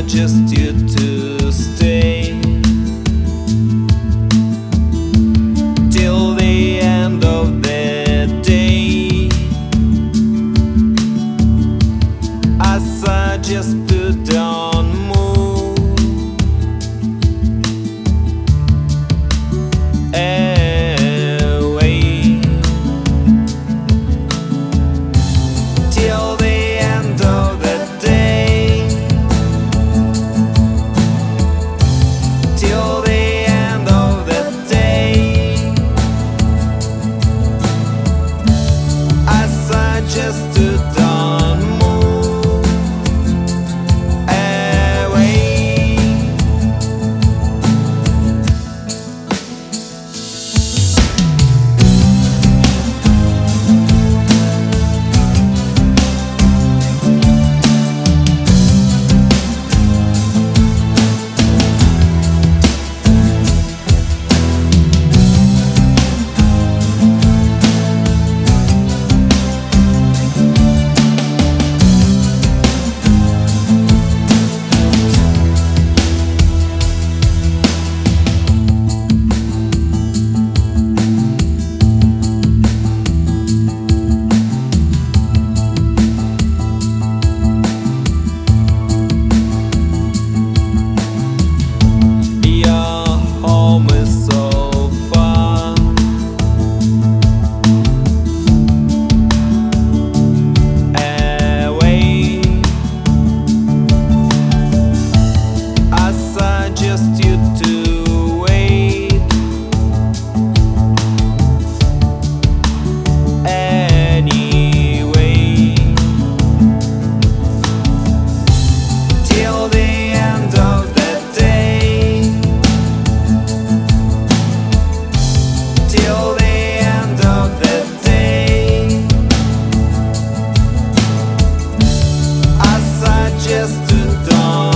suggest you to stay till the end of the day. I suggest to don't move away till the end of the day. Till the end of the day, I suggest to don't move away. Just you to wait anyway till the end of the day. Till the end of the day, I suggest to don't